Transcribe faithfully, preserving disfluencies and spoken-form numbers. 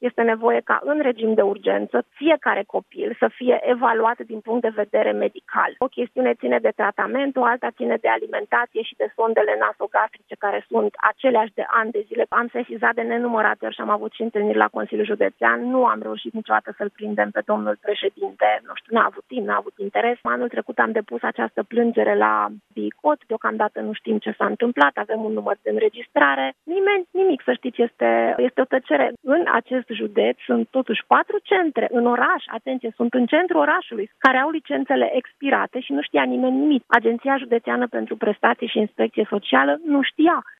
Este nevoie ca în regim de urgență fiecare copil să fie evaluat din punct de vedere medical. O chestiune ține de tratament, o alta ține de alimentație și de sondele nasogastrice care sunt aceleași de ani de zile. Am sesizat de nenumărate ori și am avut și întâlniri la Consiliul Județean. Nu am reușit niciodată să-l prindem pe domnul președinte. Nu știu, n-a avut timp, n-a avut interes. Anul trecut am depus această plângere la BICOT. Deocamdată nu știm ce s-a întâmplat. Avem un număr de înregistrare. Nimeni, nimic, să știți, este, este o tăcere. În acest județ sunt totuși patru centre în oraș. Atenție, sunt în centrul orașului, care au licențele expirate și nu știa nimeni nimic. Agenția Județeană pentru Prestații și Inspecție Socială nu știa.